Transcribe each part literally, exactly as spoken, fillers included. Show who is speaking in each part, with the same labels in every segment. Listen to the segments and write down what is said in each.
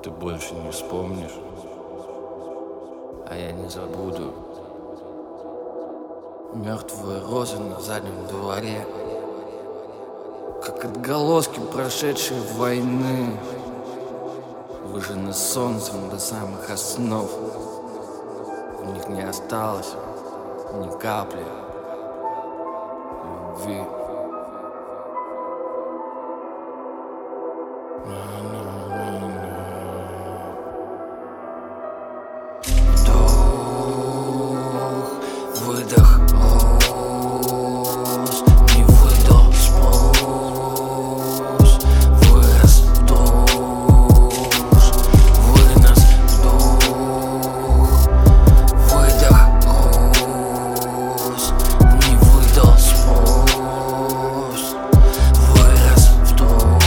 Speaker 1: Ты больше не вспомнишь, а я не забуду. Мертвые розы на заднем дворе, как отголоски прошедшей войны, выжжены солнцем до самых основ. В них не осталось ни капли любви. Вдох, выдох роз, не выдал спрос, вырос дождь, вынос вдох, выдох роз, не выдал спрос, вырос дождь,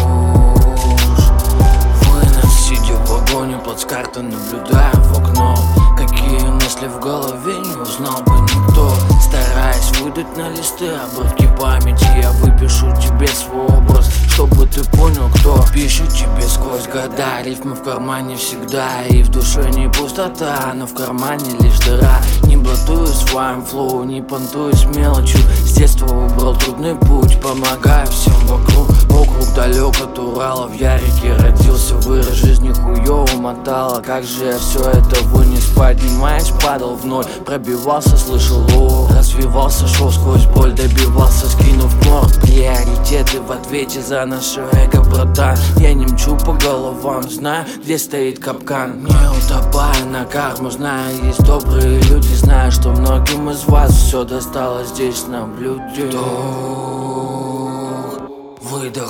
Speaker 1: вынос, сидя в вагоне под картой, наблюдая в окно. Какие мысли в голове, не узнал бы никто. Стараясь выдать на листы обрывки памяти, я выпишу тебе свой образ, чтобы ты понял, кто пишет тебе сквозь года. Рифмы в кармане всегда, и в душе не пустота, но в кармане лишь дыра. Не блатую своим флоу, не понтуюсь мелочью. С детства выбрал трудный путь, помогаю всем вокруг. Округ далек от Урала, в Ярике родился, вырос, жизнь хуёво мотала. Как же я все это вынес, поднимаясь, падал в ноль. Пробивался, слышал о, развивался, шел сквозь боль, добивался, скинув морд. Приоритеты в ответе за наше эго, братан. Я не мчу по головам, знаю, где стоит капкан. Не утопая на карму, знаю, есть добрые люди. Знаю, что многим из вас все досталось здесь на блюде. Вдох, выдох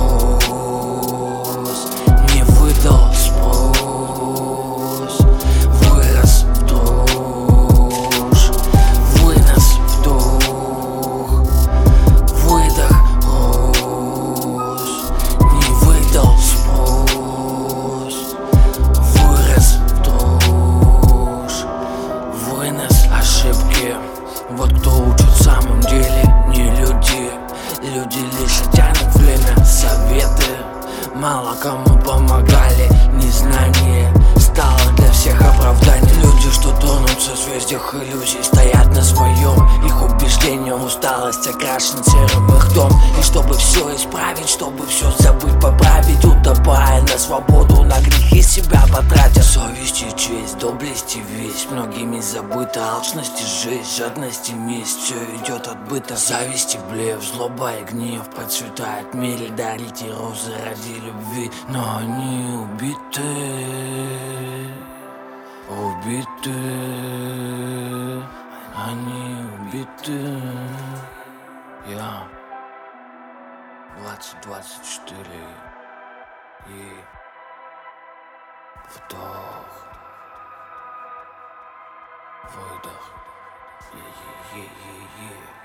Speaker 1: роз, не выдал спрос, вырос дождь, вынос вдох, выдох роз, не выдал спрос, вырос дождь, вынос ошибки. Вот кто учит в самом деле не люди. Люди лишь тянут время, советы мало кому помогали. Незнание стало для всех оправданием. Люди, что тонут в созвездиях иллюзий, стоят на своем. Их убеждения, усталость окрашен серым их дом. И чтобы все исправить, чтобы все забыть, поправить, утопая на свободу, на грехи себя потратя. Совесть и честь, доблесть и весть многими забыта. Алчность и жесть, жадность и месть, все идет от быта. Зависть и блеф, злоба и гнев процветают в мире. Дарите розы ради любви, но они убиты, убиты, они убиты. Я двадцать двадцать четыре и вдох, выдох, е-е-е-е-е.